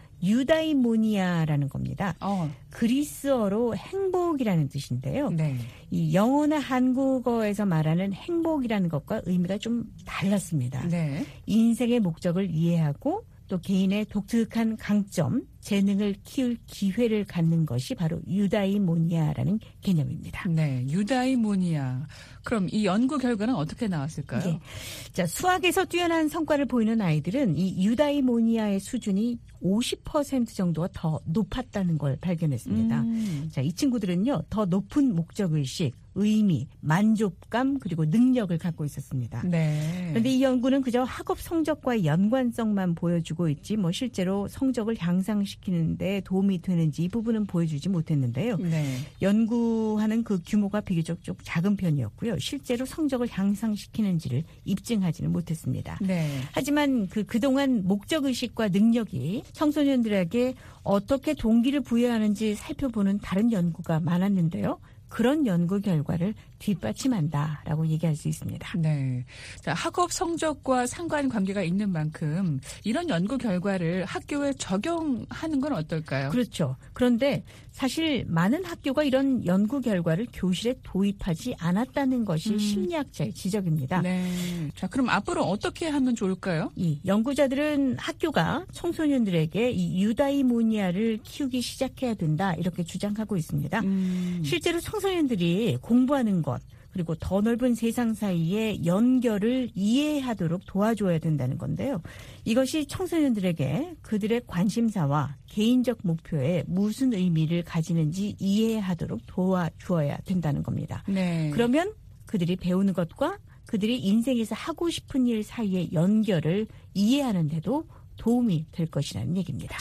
유다이모니아라는 겁니다. 어. 그리스어로 행복이라는 뜻인데요. 네. 이 영어나 한국어에서 말하는 행복이라는 것과 의미가 좀 달랐습니다. 네. 인생의 목적을 이해하고 또 개인의 독특한 강점, 재능을 키울 기회를 갖는 것이 바로 유다이모니아라는 개념입니다. 네. 유다이모니아. 그럼 이 연구 결과는 어떻게 나왔을까요? 예. 자, 수학에서 뛰어난 성과를 보이는 아이들은 이 유다이모니아의 수준이 오십 퍼센트 정도가 더 높았다는 걸 발견했습니다. 음. 자, 이 친구들은요, 더 높은 목적의식, 의미, 만족감, 그리고 능력을 갖고 있었습니다. 네. 그런데 이 연구는 그저 학업 성적과의 연관성만 보여주고 있지, 뭐 실제로 성적을 향상시키는 데 도움이 되는지 이 부분은 보여주지 못했는데요. 네. 연구하는 그 규모가 비교적 좀 작은 편이었고요. 실제로 성적을 향상시키는지를 입증하지는 못했습니다. 네. 하지만 그, 그동안 목적의식과 능력이 청소년들에게 어떻게 동기를 부여하는지 살펴보는 다른 연구가 많았는데요. 그런 연구 결과를 뒷받침한다라고 얘기할 수 있습니다. 네. 자, 학업 성적과 상관관계가 있는 만큼 이런 연구 결과를 학교에 적용하는 건 어떨까요? 그렇죠. 그런데 사실 많은 학교가 이런 연구 결과를 교실에 도입하지 않았다는 것이 음. 심리학자의 지적입니다. 네. 자, 그럼 앞으로 어떻게 하면 좋을까요? 이 연구자들은 학교가 청소년들에게 이 유다이모니아를 키우기 시작해야 된다 이렇게 주장하고 있습니다. 음. 실제로 청소년들이 공부하는 것 그리고 더 넓은 세상 사이의 연결을 이해하도록 도와줘야 된다는 건데요. 이것이 청소년들에게 그들의 관심사와 개인적 목표에 무슨 의미를 가지는지 이해하도록 도와주어야 된다는 겁니다. 네. 그러면 그들이 배우는 것과 그들이 인생에서 하고 싶은 일 사이의 연결을 이해하는 데도 도움이 될 것이라는 얘기입니다.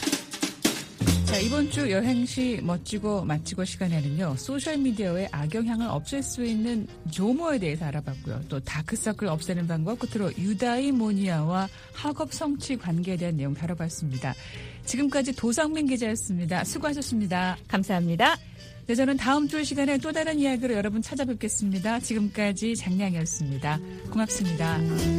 자, 이번 주 여행시 멋지고 마치고 시간에는요, 소셜미디어의 악영향을 없앨 수 있는 조모에 대해서 알아봤고요. 또 다크서클 없애는 방법, 끝으로 유다이모니아와 학업 성취 관계에 대한 내용 다뤄봤습니다. 지금까지 도성민 기자였습니다. 수고하셨습니다. 감사합니다. 네, 저는 다음 주 시간에 또 다른 이야기로 여러분 찾아뵙겠습니다. 지금까지 장량이었습니다. 고맙습니다.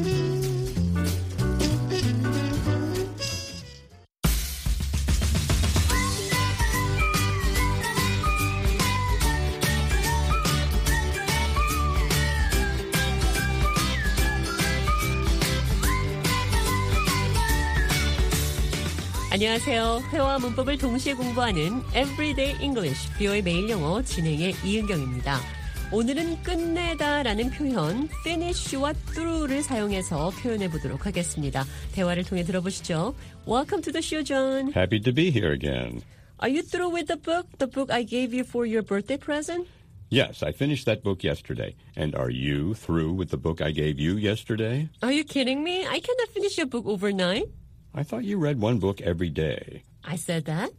안녕하세요. 회화와 문법을 동시에 공부하는 Everyday English, 비오의 매일 영어 진행의 이은경입니다. 오늘은 끝내다라는 표현 finish와 through를 사용해서 표현해 보도록 하겠습니다. 대화를 통해 들어보시죠. Welcome to the show, John. Happy to be here again. Are you through with the book? The book I gave you for your birthday present? Yes, I finished that book yesterday. And are you through with the book I gave you yesterday? Are you kidding me? I cannot finish a book overnight. I thought you read one book every day. I said that.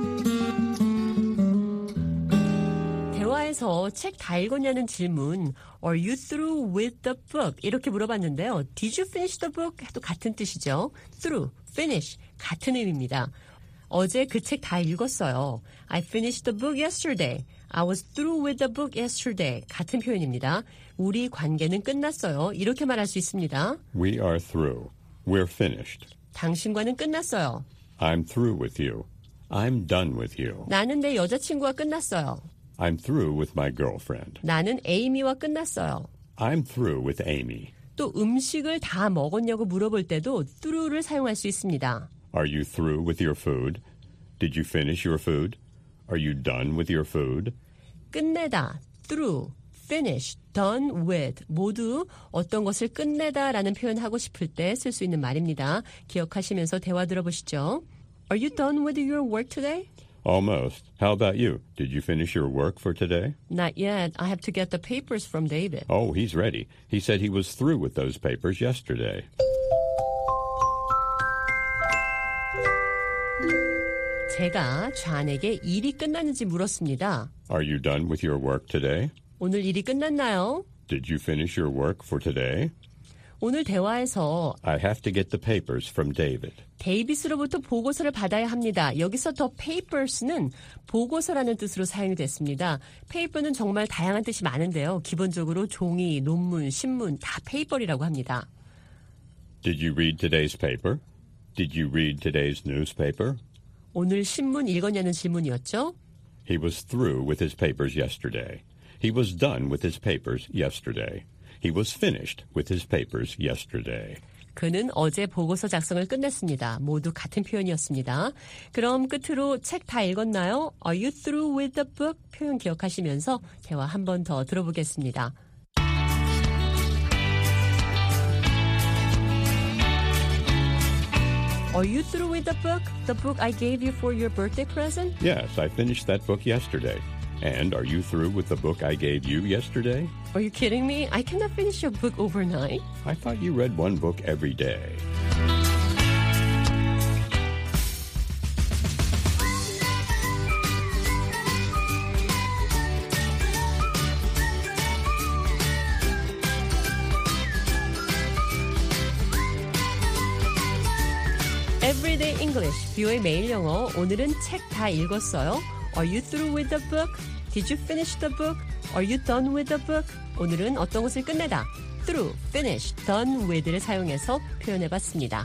대화에서 책 다 읽었냐는 질문, Are you through with the book? 이렇게 물어봤는데요. Did you finish the book? 또 같은 뜻이죠. Through, finish, 같은 의미입니다. 어제 그 책 다 읽었어요. I finished the book yesterday. I was through with the book yesterday. 같은 표현입니다. 우리 관계는 끝났어요. 이렇게 말할 수 있습니다. We are through. We're finished. 당신과는 끝났어요. I'm through with you. I'm done with you. 나는 내 여자친구와 끝났어요. I'm through with my girlfriend. 나는 에이미와 끝났어요. I'm through with Amy. 또 음식을 다 먹었냐고 물어볼 때도 through를 사용할 수 있습니다. Are you through with your food? Did you finish your food? Are you done with your food? 끝내다, through, finish, done with 모두 어떤 것을 끝내다라는 표현하고 싶을 때 쓸 수 있는 말입니다. 기억하시면서 대화 들어보시죠. Are you done with your work today? Almost. How about you? Did you finish your work for today? Not yet. I have to get the papers from David. Oh, he's ready. He said he was through with those papers yesterday. 제가 좌안에게 일이 끝났는지 물었습니다. Are you done with your work today? 오늘 일이 끝났나요? Did you finish your work for today? 오늘 대화에서 I have to get the papers from David. 데이비스로부터 보고서를 받아야 합니다. 여기서 더 papers는 보고서라는 뜻으로 사용이 됐습니다. paper는 정말 다양한 뜻이 많은데요. 기본적으로 종이, 논문, 신문 다 paper이라고 합니다. Did you read today's paper? Did you read today's newspaper? 오늘 신문 읽었냐는 질문이었죠. He was through with his papers yesterday. He was done with his papers yesterday. He was finished with his papers yesterday. 그는 어제 보고서 작성을 끝냈습니다. 모두 같은 표현이었습니다. 그럼 끝으로 책 다 읽었나요? Are you through with the book? 표현 기억하시면서 대화 한 번 더 들어보겠습니다. Are you through with the book? The book I gave you for your birthday present? Yes, I finished that book yesterday. And are you through with the book I gave you yesterday? Are you kidding me? I cannot finish a book overnight. I thought you read one book every day. Everyday English, 비오의 매일 영어. 오늘은 책 다 읽었어요? Are you through with the book? Did you finish the book? Are you done with the book? 오늘은 어떤 것을 끝내다. Through, finish, done with를 사용해서 표현해봤습니다.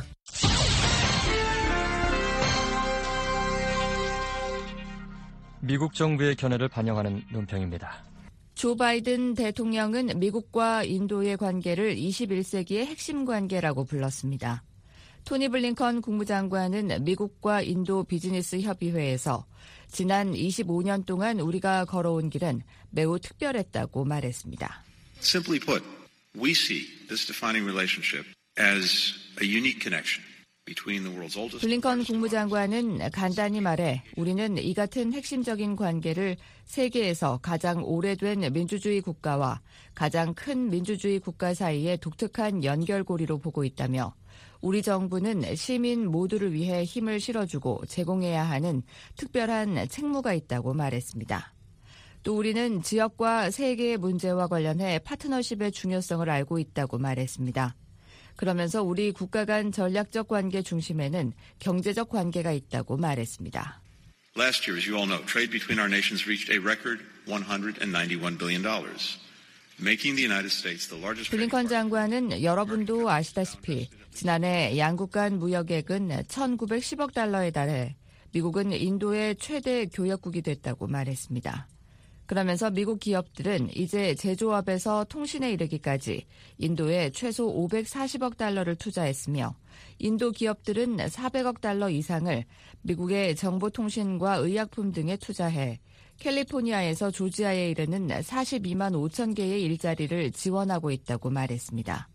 미국 정부의 견해를 반영하는 논평입니다. 조 바이든 대통령은 미국과 인도의 관계를 이십일 세기의 핵심 관계라고 불렀습니다. 토니 블링컨 국무장관은 미국과 인도 비즈니스 협의회에서 지난 이십오 년 동안 우리가 걸어온 길은 매우 특별했다고 말했습니다. Simply put, we see this defining relationship as a unique connection between the world's oldest. 블링컨 국무장관은 간단히 말해 우리는 이 같은 핵심적인 관계를 세계에서 가장 오래된 민주주의 국가와 가장 큰 민주주의 국가 사이의 독특한 연결고리로 보고 있다며 우리 정부는 시민 모두를 위해 힘을 실어주고 제공해야 하는 특별한 책무가 있다고 말했습니다. 또 우리는 지역과 세계의 문제와 관련해 파트너십의 중요성을 알고 있다고 말했습니다. 그러면서 우리 국가 간 전략적 관계 중심에는 경제적 관계가 있다고 말했습니다. Last year, as you all know, trade between our nations reached a record one hundred ninety-one billion dollars, making the United States the largest. 블링컨 장관은 여러분도 아시다시피 지난해 양국 간 무역액은 천구백십억 달러에 달해 미국은 인도의 최대 교역국이 됐다고 말했습니다. 그러면서 미국 기업들은 이제 제조업에서 통신에 이르기까지 인도에 최소 오백사십억 달러를 투자했으며 인도 기업들은 사백억 달러 이상을 미국의 정보통신과 의약품 등에 투자해 캘리포니아에서 조지아에 이르는 사십이만 오천 개의 일자리를 지원하고 있다고 말했습니다.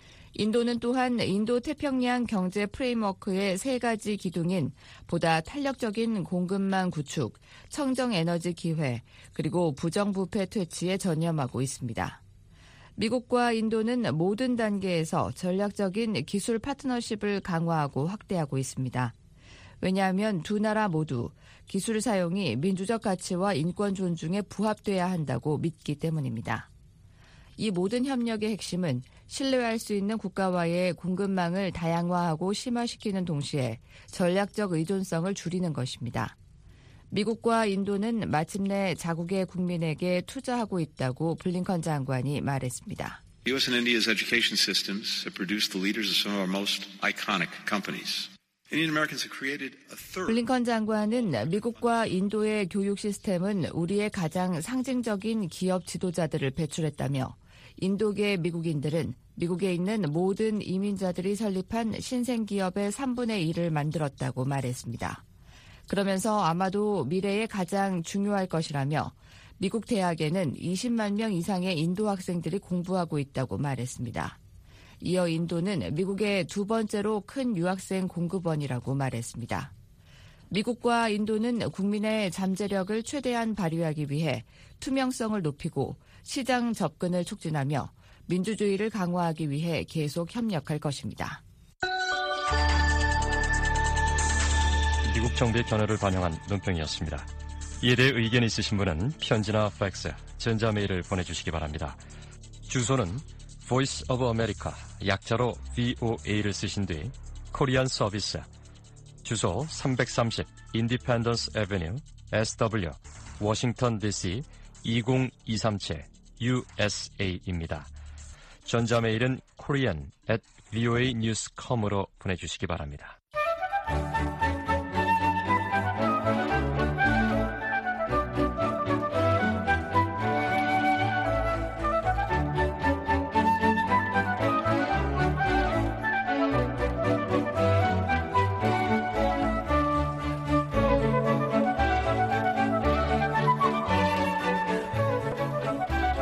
인도는 또한 인도 태평양 경제 프레임워크의 세 가지 기둥인 보다 탄력적인 공급망 구축, 청정 에너지 기회, 그리고 부정부패 퇴치에 전념하고 있습니다. 미국과 인도는 모든 단계에서 전략적인 기술 파트너십을 강화하고 확대하고 있습니다. 왜냐하면 두 나라 모두 기술 사용이 민주적 가치와 인권 존중에 부합돼야 한다고 믿기 때문입니다. 이 모든 협력의 핵심은 신뢰할 수 있는 국가와의 공급망을 다양화하고 심화시키는 동시에 전략적 의존성을 줄이는 것입니다. 미국과 인도는 마침내 자국의 국민에게 투자하고 있다고 블링컨 장관이 말했습니다. U S and India's education systems have produced the leaders of some of our most iconic companies. Indian Americans have created a third. 블링컨 장관은 미국과 인도의 교육 시스템은 우리의 가장 상징적인 기업 지도자들을 배출했다며 인도계 미국인들은 미국에 있는 모든 이민자들이 설립한 신생기업의 삼분의 일을 만들었다고 말했습니다. 그러면서 아마도 미래에 가장 중요할 것이라며 미국 대학에는 이십만 명 이상의 인도 학생들이 공부하고 있다고 말했습니다. 이어 인도는 미국의 두 번째로 큰 유학생 공급원이라고 말했습니다. 미국과 인도는 국민의 잠재력을 최대한 발휘하기 위해 투명성을 높이고 시장 접근을 촉진하며 민주주의를 강화하기 위해 계속 협력할 것입니다. 미국 정부의 견해를 반영한 논평이었습니다. 이에 대해 의견이 있으신 분은 편지나 팩스, 전자메일을 보내주시기 바랍니다. 주소는 Voice of America, 약자로 브이오에이를 쓰신 뒤 코리안 서비스, 주소 삼백삼십 Independence Avenue, 에스더블유, 워싱턴 디씨 이공이삼칠 유에스에이입니다. 전자메일은 korean at voanews dot com으로 보내주시기 바랍니다.